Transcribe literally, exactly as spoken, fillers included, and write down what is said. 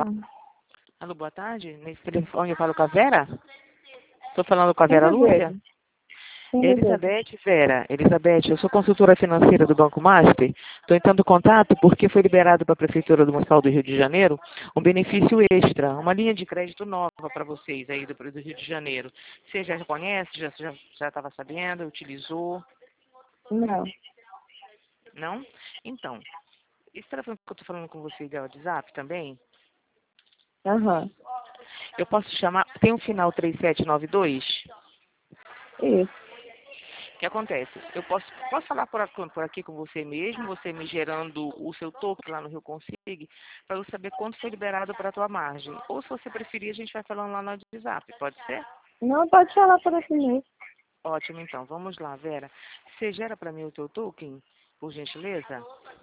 Alô, boa tarde. Nesse telefone eu falo com a Vera? Estou falando com a Quem Vera deseja? Lúcia? Quem deseja? Elizabeth, Vera. Elizabeth, eu sou consultora financeira do Banco Master. Estou entrando em contato porque foi liberado para a Prefeitura do Municipal do Rio de Janeiro um benefício extra, uma linha de crédito nova para vocês aí do, do Rio de Janeiro. Você já conhece? Já já já estava sabendo? Utilizou? Não. Não? Então, esse telefone que eu estou falando com você é o WhatsApp também? Aham. Eu posso chamar... Tem um final três sete nove dois? Isso. O que acontece? Eu posso, posso falar por aqui, por aqui com você mesmo, você me gerando o seu token lá no Rio Consigue, para eu saber quanto foi liberado para a tua margem. Ou se você preferir, a gente vai falando lá no WhatsApp, pode ser? Não, pode falar por aqui mesmo. Ótimo, então. Vamos lá, Vera. Você gera para mim o teu token, por gentileza?